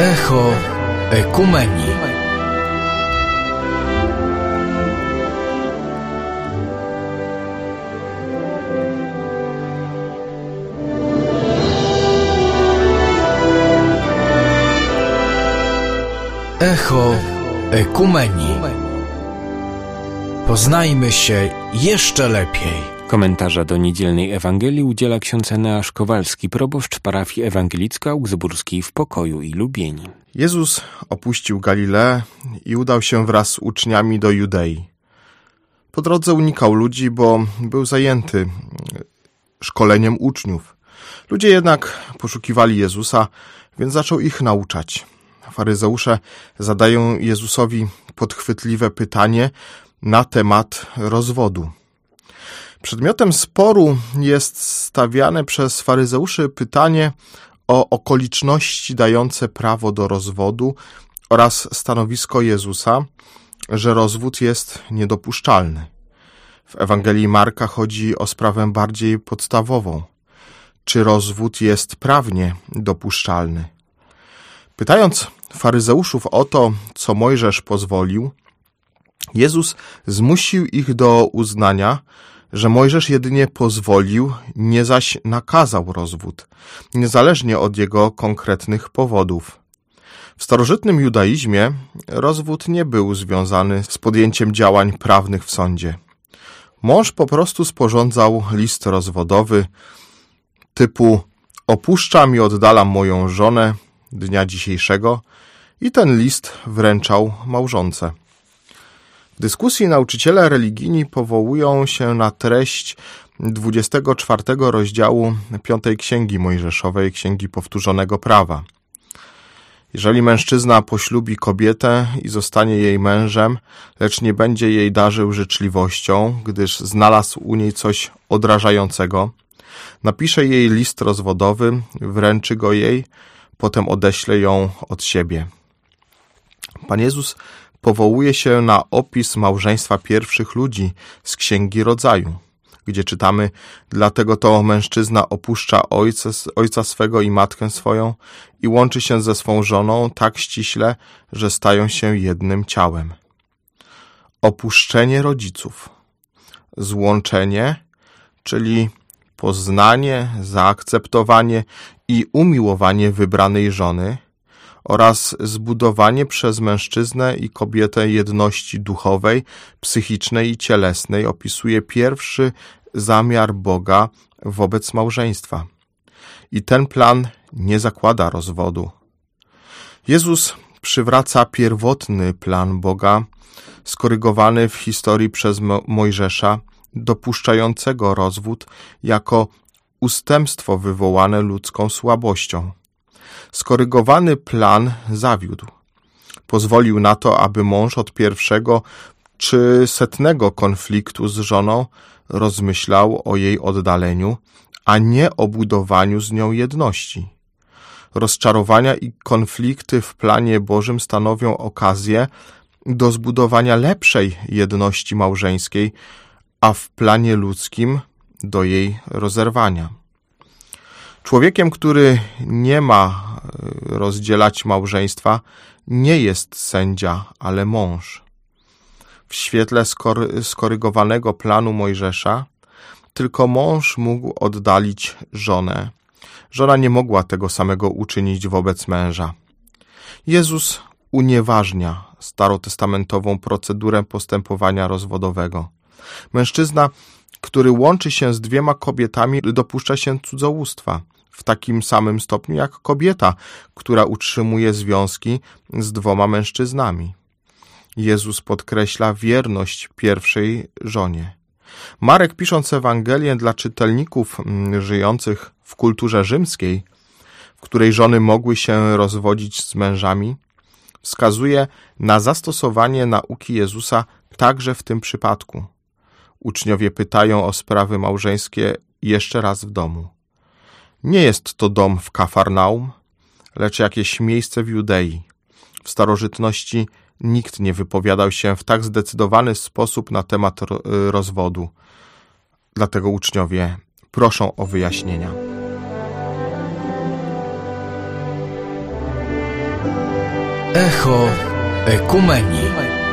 Echo Ekumenii. Echo Ekumenii. Poznajmy się jeszcze lepiej. Komentarza do niedzielnej Ewangelii udziela ksiądz Eneasz Kowalski, proboszcz parafii ewangelicko-augsburskiej w Pokoju i Lubieni. Jezus opuścił Galileę i udał się wraz z uczniami do Judei. Po drodze unikał ludzi, bo był zajęty szkoleniem uczniów. Ludzie jednak poszukiwali Jezusa, więc zaczął ich nauczać. Faryzeusze zadają Jezusowi podchwytliwe pytanie na temat rozwodu. Przedmiotem sporu jest stawiane przez faryzeuszy pytanie o okoliczności dające prawo do rozwodu oraz stanowisko Jezusa, że rozwód jest niedopuszczalny. W Ewangelii Marka chodzi o sprawę bardziej podstawową. Czy rozwód jest prawnie dopuszczalny? Pytając faryzeuszów o to, co Mojżesz pozwolił, Jezus zmusił ich do uznania, że Mojżesz jedynie pozwolił, nie zaś nakazał rozwód, niezależnie od jego konkretnych powodów. W starożytnym judaizmie rozwód nie był związany z podjęciem działań prawnych w sądzie. Mąż po prostu sporządzał list rozwodowy typu opuszczam i oddalam moją żonę dnia dzisiejszego i ten list wręczał małżonce. W dyskusji nauczyciele religijni powołują się na treść 24 rozdziału 5 Księgi Mojżeszowej, Księgi Powtórzonego Prawa. Jeżeli mężczyzna poślubi kobietę i zostanie jej mężem, lecz nie będzie jej darzył życzliwością, gdyż znalazł u niej coś odrażającego, napisze jej list rozwodowy, wręczy go jej, potem odeśle ją od siebie. Pan Jezus powołuje się na opis małżeństwa pierwszych ludzi z Księgi Rodzaju, gdzie czytamy: dlatego to mężczyzna opuszcza ojca swego i matkę swoją i łączy się ze swą żoną tak ściśle, że stają się jednym ciałem. Opuszczenie rodziców, złączenie, czyli poznanie, zaakceptowanie i umiłowanie wybranej żony oraz zbudowanie przez mężczyznę i kobietę jedności duchowej, psychicznej i cielesnej opisuje pierwszy zamiar Boga wobec małżeństwa. I ten plan nie zakłada rozwodu. Jezus przywraca pierwotny plan Boga, skorygowany w historii przez Mojżesza, dopuszczającego rozwód jako ustępstwo wywołane ludzką słabością. Skorygowany plan zawiódł. Pozwolił na to, aby mąż od pierwszego czy setnego konfliktu z żoną rozmyślał o jej oddaleniu, a nie o budowaniu z nią jedności. Rozczarowania i konflikty w planie Bożym stanowią okazję do zbudowania lepszej jedności małżeńskiej, a w planie ludzkim do jej rozerwania. Człowiekiem, który nie ma rozdzielać małżeństwa, nie jest sędzia, ale mąż. W świetle skorygowanego planu Mojżesza tylko mąż mógł oddalić żonę. Żona nie mogła tego samego uczynić wobec męża. Jezus unieważnia starotestamentową procedurę postępowania rozwodowego. Mężczyzna, który łączy się z dwiema kobietami, dopuszcza się cudzołóstwa w takim samym stopniu jak kobieta, która utrzymuje związki z dwoma mężczyznami. Jezus podkreśla wierność pierwszej żonie. Marek, pisząc Ewangelię dla czytelników żyjących w kulturze rzymskiej, w której żony mogły się rozwodzić z mężami, wskazuje na zastosowanie nauki Jezusa także w tym przypadku. Uczniowie pytają o sprawy małżeńskie jeszcze raz w domu. Nie jest to dom w Kafarnaum, lecz jakieś miejsce w Judei. W starożytności nikt nie wypowiadał się w tak zdecydowany sposób na temat rozwodu. Dlatego uczniowie proszą o wyjaśnienia. Echo Ekumeni.